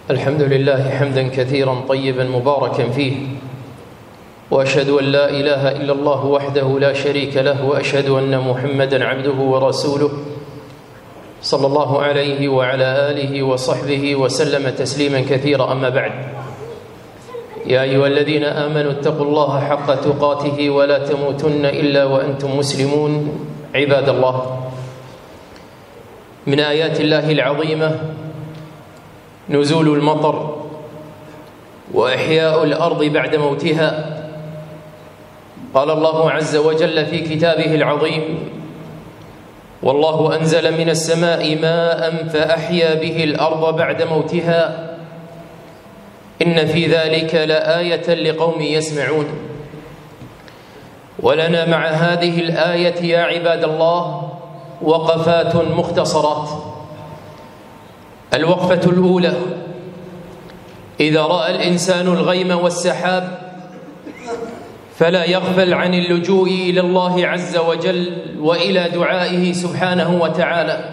الحمد لله حمدا كثيرا طيبا مباركا فيه، وأشهد أن لا إله إلا الله وحده لا شريك له، وأشهد أن محمدا عبده ورسوله صلى الله عليه وعلى آله وصحبه وسلم تسليما كثيرا. أما بعد، يا أيها الذين آمنوا اتقوا الله حق تقاته ولا تموتن إلا وأنتم مسلمون. عباد الله، من آيات الله العظيمة نزول المطر وإحياء الأرض بعد موتها. قال الله عز وجل في كتابه العظيم: والله أنزل من السماء ماء فأحيا به الأرض بعد موتها إن في ذلك لآية لقوم يسمعون. ولنا مع هذه الآية يا عباد الله وقفات مختصرات. الوقفة الأولى: إذا رأى الإنسان الغيم والسحاب فلا يغفل عن اللجوء إلى الله عز وجل وإلى دعائه سبحانه وتعالى.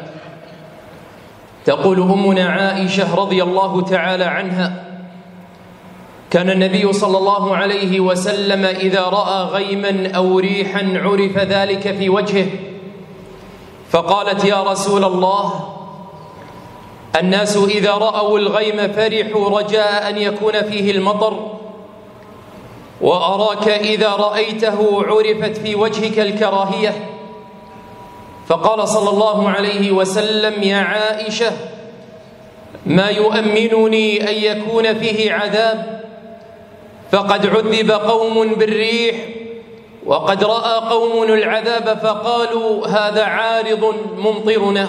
تقول أمنا عائشة رضي الله تعالى عنها: كان النبي صلى الله عليه وسلم إذا رأى غيما أو ريحا عرف ذلك في وجهه، فقالت: يا رسول الله، الناس إذا رأوا الغيم فرحوا رجاء أن يكون فيه المطر، وأراك إذا رأيته عرفت في وجهك الكراهية. فقال صلى الله عليه وسلم: يا عائشة، ما يؤمنني أن يكون فيه عذاب، فقد عذب قوم بالريح وقد رأى قوم العذاب فقالوا هذا عارض ممطرنا.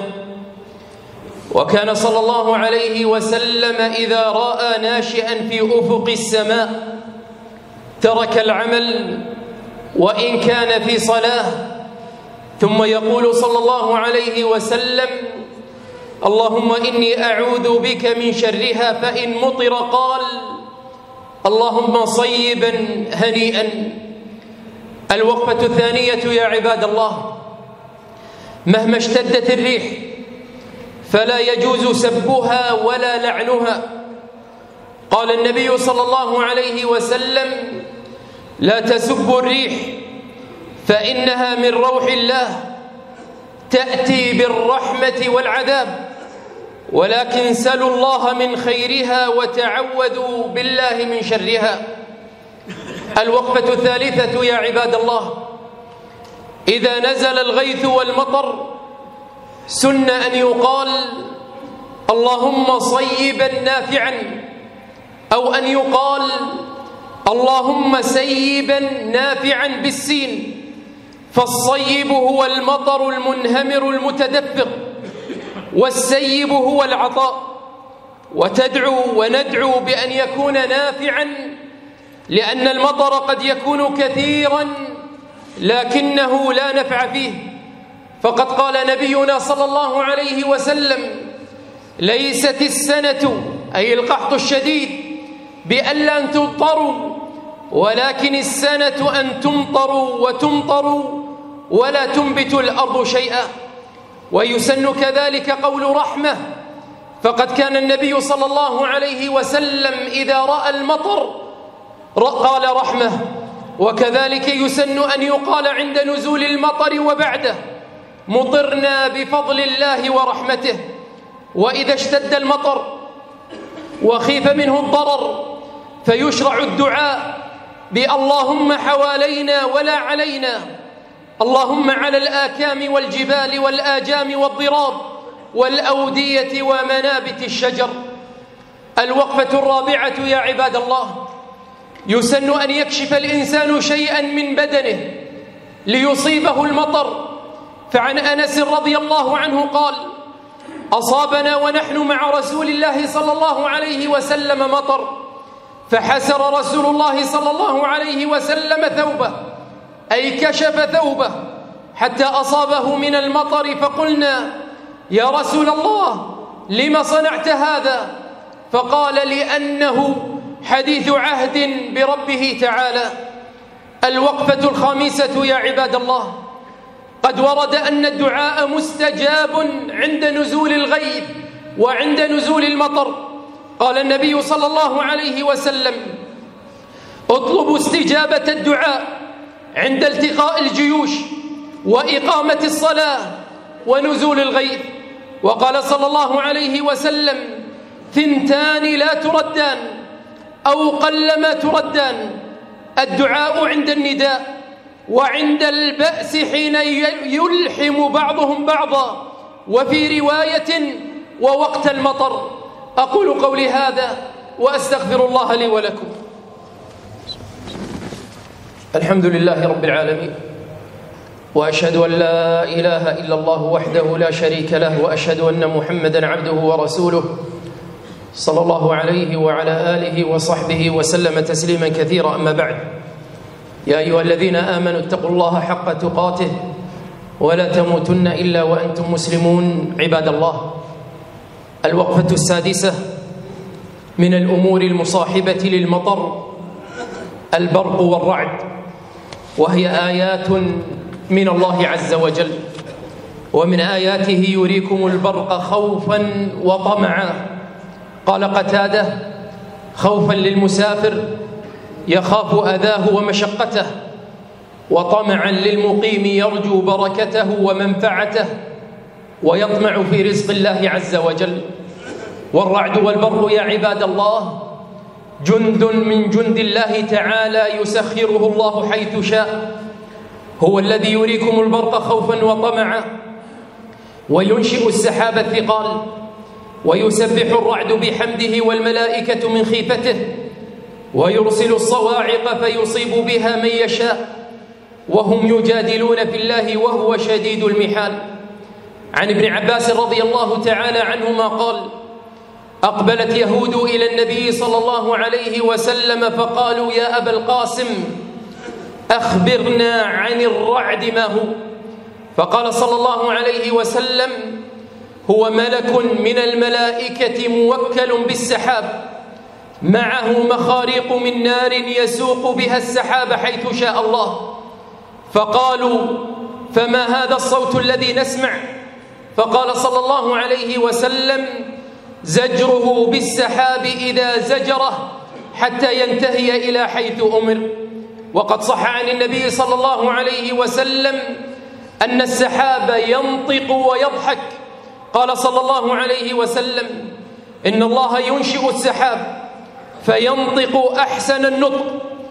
وكان صلى الله عليه وسلم إذا رأى ناشئا في أفق السماء ترك العمل وإن كان في صلاة، ثم يقول صلى الله عليه وسلم: اللهم إني أعوذ بك من شرها، فإن مطر قال: اللهم صيبا هنيئا. الوقفة الثانية يا عباد الله: مهما اشتدت الريح فلا يجوز سبها ولا لعنها. قال النبي صلى الله عليه وسلم: لا تسبوا الريح فإنها من روح الله تأتي بالرحمة والعذاب، ولكن سلوا الله من خيرها وتعوذوا بالله من شرها. الوقفة الثالثة يا عباد الله: إذا نزل الغيث والمطر سن أن يقال: اللهم صيبا نافعا، أو أن يقال: اللهم سيبا نافعا بالسين، فالصيب هو المطر المنهمر المتدفق، والسيب هو العطاء. وتدعو وندعو بأن يكون نافعا، لأن المطر قد يكون كثيرا لكنه لا نفع فيه. فقد قال نبينا صلى الله عليه وسلم: ليست السنة أي القحط الشديد بألا تمطروا، ولكن السنة أن تمطروا وتمطروا ولا تنبت الأرض شيئا. ويسن كذلك قول رحمة، فقد كان النبي صلى الله عليه وسلم إذا رأى المطر قال رحمة. وكذلك يسن أن يقال عند نزول المطر وبعده: مطرنا بفضل الله ورحمته. وإذا اشتد المطر وخيف منه الضرر فيشرع الدعاء اللهم حوالينا ولا علينا، اللهم على الآكام والجبال والآجام والضراب والأودية ومنابت الشجر. الوقفة الرابعة يا عباد الله: يسن أن يكشف الإنسان شيئا من بدنه ليصيبه المطر. فعن أنس رضي الله عنه قال: أصابنا ونحن مع رسول الله صلى الله عليه وسلم مطر، فحسر رسول الله صلى الله عليه وسلم ثوبه، أي كشف ثوبه حتى أصابه من المطر، فقلنا: يا رسول الله، لم صنعت هذا؟ فقال: لأنه حديث عهد بربه تعالى. الوقفة الخامسة يا عباد الله: قد ورد أن الدعاء مستجاب عند نزول الغيث وعند نزول المطر. قال النبي صلى الله عليه وسلم: اطلبوا استجابة الدعاء عند التقاء الجيوش وإقامة الصلاة ونزول الغيث. وقال صلى الله عليه وسلم: 2 لا تردان أو قلما تردان: الدعاء عند النداء وعند البأس حين يلحم بعضهم بعضا، وفي رواية ووقت المطر. أقول قولي هذا وأستغفر الله لي ولكم. الحمد لله رب العالمين، وأشهد أن لا إله إلا الله وحده لا شريك له، وأشهد أن محمدًا عبده ورسوله صلى الله عليه وعلى آله وصحبه وسلم تسليما كثيرا. أما بعد، يا أيها الذين آمنوا اتقوا الله حق تقاته ولا تموتن إلا وأنتم مسلمون. عباد الله، الوقفة السادسة من الأمور المصاحبة للمطر البرق والرعد، وهي آيات من الله عز وجل. ومن آياته يريكم البرق خوفا وطمعا. قال قتادة: خوفا للمسافر يخاف أذاه ومشقته، وطمعا للمقيم يرجو بركته ومنفعته ويطمع في رزق الله عز وجل. والرعد والبرق يا عباد الله جند من جند الله تعالى يسخره الله حيث شاء. هو الذي يريكم البرق خوفا وطمعا، وينشئ السحاب الثقال، ويسبح الرعد بحمده والملائكة من خيفته، ويرسل الصواعق فيصيب بها من يشاء، وهم يجادلون في الله وهو شديد المحال. عن ابن عباس رضي الله تعالى عنهما قال: أقبلت يهود إلى النبي صلى الله عليه وسلم فقالوا: يا أبا القاسم، أخبرنا عن الرعد ما هو؟ فقال صلى الله عليه وسلم: هو ملك من الملائكة موكل بالسحاب، معه مخاريق من نار يسوق بها السحاب حيث شاء الله. فقالوا: فما هذا الصوت الذي نسمع؟ فقال صلى الله عليه وسلم: زجره بالسحاب إذا زجره حتى ينتهي إلى حيث أمر. وقد صح عن النبي صلى الله عليه وسلم أن السحاب ينطق ويضحك. قال صلى الله عليه وسلم: إن الله ينشئ السحاب فينطق أحسن النطق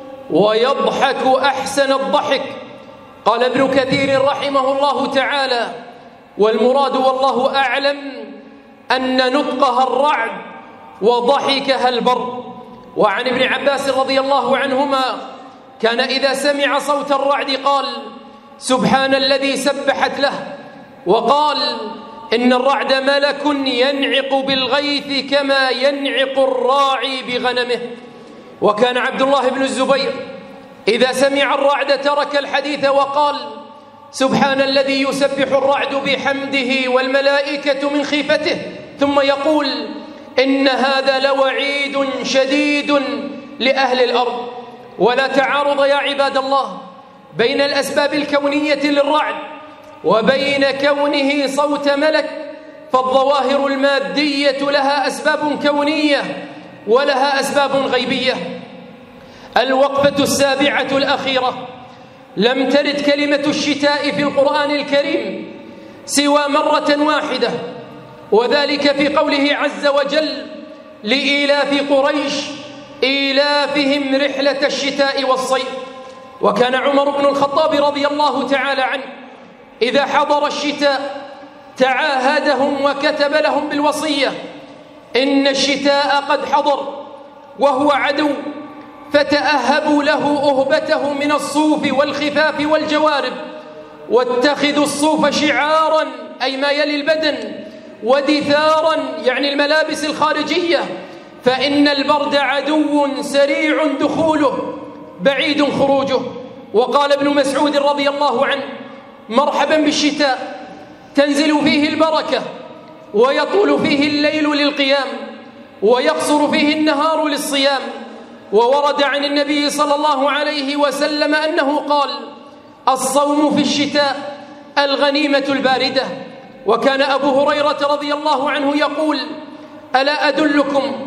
ويضحك أحسن الضحك. قال ابن كثير رحمه الله تعالى: والمراد والله أعلم أن نطقها الرعد وضحكها البر. وعن ابن عباس رضي الله عنهما كان إذا سمع صوت الرعد قال: سبحان الذي سبحت له. وقال: إن الرعد ملك ينعق بالغيث كما ينعق الراعي بغنمه. وكان عبد الله بن الزبير إذا سمع الرعد ترك الحديث وقال: سبحان الذي يسبح الرعد بحمده والملائكة من خيفته، ثم يقول: إن هذا لوعيد شديد لأهل الأرض. ولا تعارض يا عباد الله بين الأسباب الكونية للرعد وبين كونه صوت ملك، فالظواهر المادية لها أسباب كونية ولها أسباب غيبية. الوقفة السابعة الأخيرة: لم ترد كلمة الشتاء في القرآن الكريم سوى مرة واحدة، وذلك في قوله عز وجل: لإيلاف قريش إيلافهم رحلة الشتاء والصيف. وكان عمر بن الخطاب رضي الله تعالى عنه إذا حضر الشتاء تعاهدهم وكتب لهم بالوصية: إن الشتاء قد حضر وهو عدو، فتأهبوا له أهبته من الصوف والخفاف والجوارب، واتخذوا الصوف شعارا أي ما يلي البدن، ودثارا يعني الملابس الخارجية، فإن البرد عدو سريع دخوله بعيد خروجه. وقال ابن مسعود رضي الله عنه: مرحبا بالشتاء، تنزل فيه البركة ويطول فيه الليل للقيام ويقصر فيه النهار للصيام. وورد عن النبي صلى الله عليه وسلم أنه قال: الصوم في الشتاء الغنيمة الباردة. وكان أبو هريرة رضي الله عنه يقول: ألا أدلكم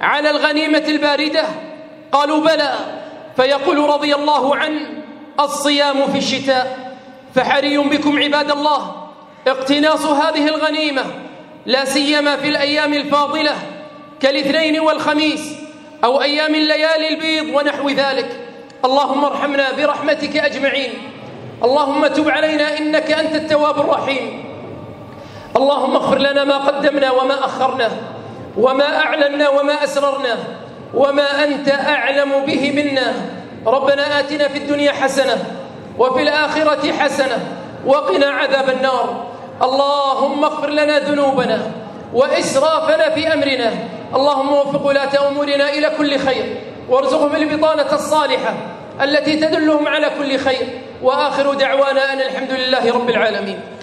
على الغنيمة الباردة؟ قالوا بلى. فيقول رضي الله عنه: الصيام في الشتاء. فحري بكم عباد الله اقتناص هذه الغنيمة، لا سيما في الأيام الفاضلة كالاثنين والخميس أو أيام الليالي البيض ونحو ذلك. اللهم ارحمنا برحمتك أجمعين. اللهم تب علينا إنك أنت التواب الرحيم. اللهم اغفر لنا ما قدمنا وما أخرنا وما أعلنا وما أسررنا وما أنت أعلم به منا. ربنا آتنا في الدنيا حسنة وفي الآخرة حسنة وقنا عذاب النار. اللهم اغفر لنا ذنوبنا وإسرافنا في أمرنا. اللهم وفق ولاة أمورنا إلى كل خير، وارزقهم البطانة الصالحة التي تدلهم على كل خير. وآخر دعوانا أن الحمد لله رب العالمين.